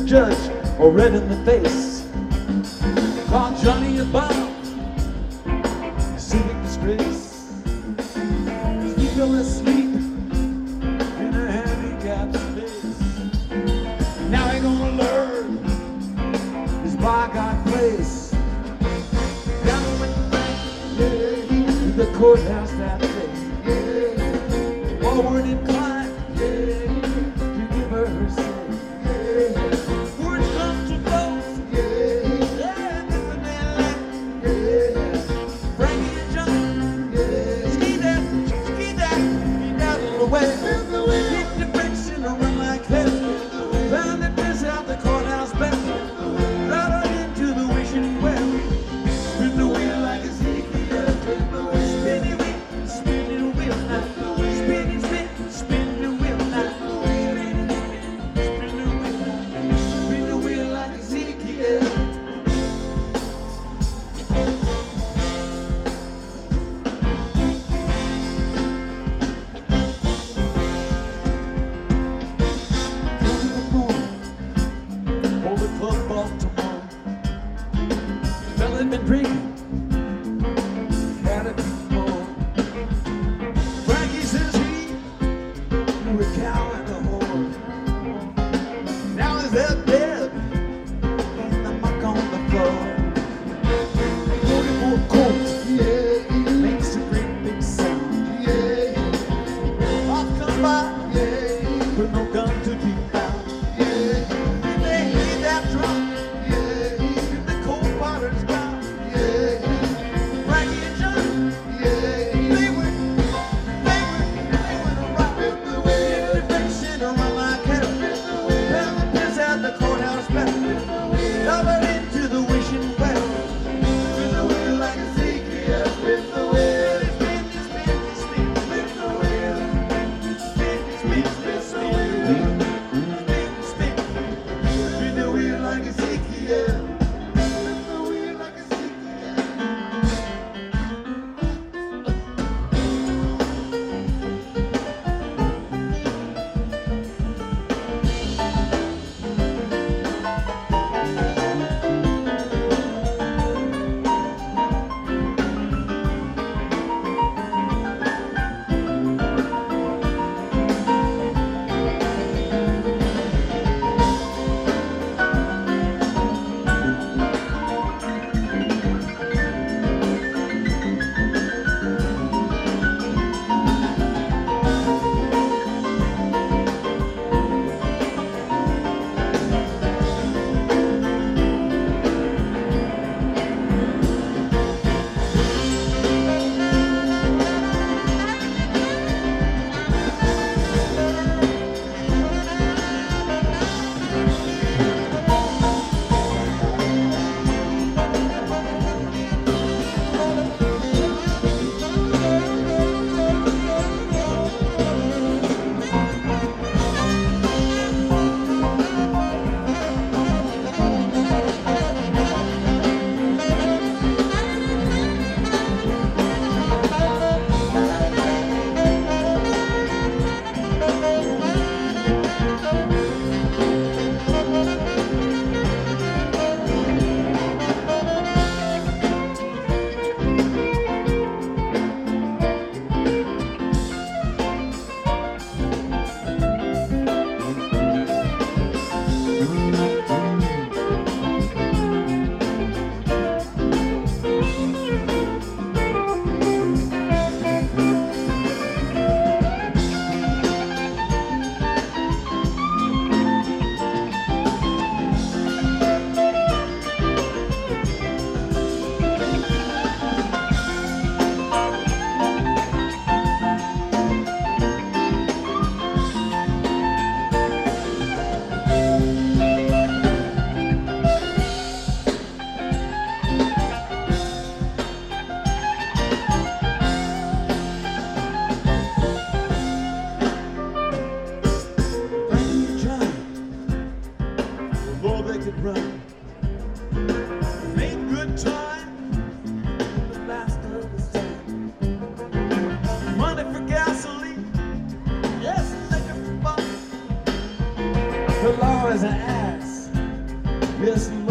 judge or red in the face. Caught Johnny a bomb, civic disgrace. He fell asleep in a handicapped space. Now he gonna learn his by-God place. Down went the bank, to the courthouse that day. Forward inclined, to give her her say. Words come to both, different than life. Frankie and Johnny, ski that, get out of the way. Hit the brakes and run like hell. Found the piss out the courthouse bell. Right on into the wishing well. Spin the wheel like a Ezekiel. Spinny wheel, spinning wheel now. Spinning, spin, spin the wheel now. Spinning, spin the wheel now. Spin the wheel like Ezekiel. Hold the club Baltimore. Fella had been drinking, had a few more. Frankie says he knew a cow and a whore. Now he's there dead, and the muck on the floor. 44 Colt, makes a great big sound. Off come by, with no gun to be found. They hear that drum, in the cold water's gone. Frankie and Johnny, they went around. Hit the brakes and run like hell. Found the piss out the courthouse bell. Covered into the wishing well. Spin the wheel like Ezekiel. Spin the wheel. Spin, spin, spin, spin the wheel. Spin, spin, spin, spin the wheel. Spin, spin, spin the wheel like Ezekiel. Spin the wheel like Ezekiel. The law is an ass. Yes,